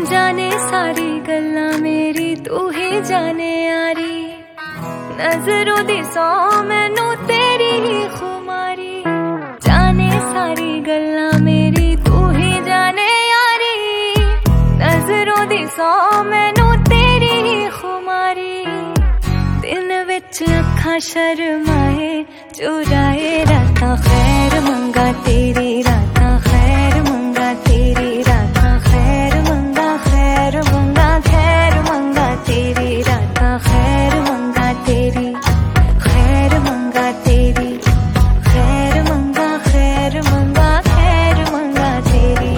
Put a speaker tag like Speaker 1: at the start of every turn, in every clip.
Speaker 1: जाने सारी गल्लां मेरी तू ही जाने यारी नजरों दी सौ मैनू तेरी ही खुमारी जाने सारी गल्लां मेरी तू ही जाने यारी नजरों दी सौ मैनू तेरी ही खुमारी दिन विच अखां शर्माए चुराए रातां खैर मंगा तेरी रातां खैर मंगा तेरी रातां खैर मंगा खैर मंगा खैर मंगा तेरी रातां खैर मंगा तेरी खैर मंगा तेरी खैर मंगा खैर मंगा खैर मंगा तेरी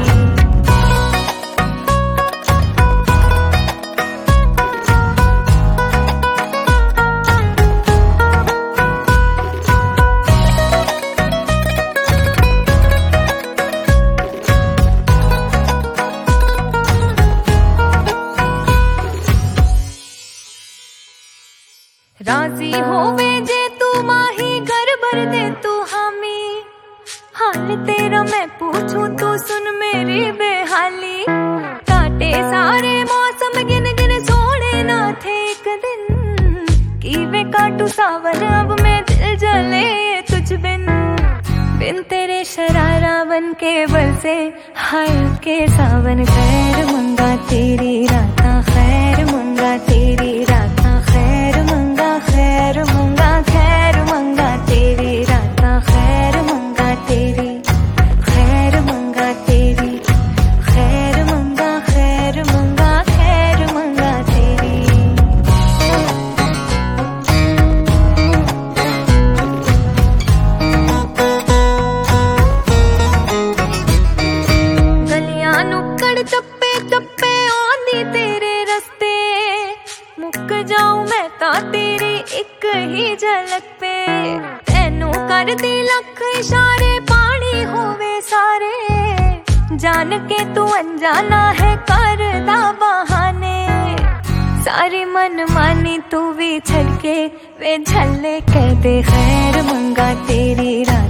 Speaker 1: राजी होवे जे तू माही घर भर दे तू हामी हाल तेरा मैं पूछूं तू सुन मेरी बेहाली काटे सारे मौसम गिन गिन सोने ना थे एक दिन कीवे काटू सावन अब मैं दिल जले तुझ बिन बिन तेरे शरारा बन के बरसे हाय के सावन खैर मंगा तेरी रातां खैर मंगा तेरी रातां खैर मंगा खैर मंगा खैर मंगा तेरी रातां खैर मंगा तेरी खैर मंगा तेरी खैर मंगा खैर मंगा खैर मंगा तेरी गलियां नुक्कड़ चप्पे चप्पे आंदी तेरे रस्ते मुक जाऊं मैं तां तेरी एक ही झलक पे तेनू कर दी लख इशारे पानी होवे सारे जान के तू अनजाना है करदा बहाने सारी मन मानी तू भी छड़ के वे झल्ले कह दे खैर मंगा तेरी रात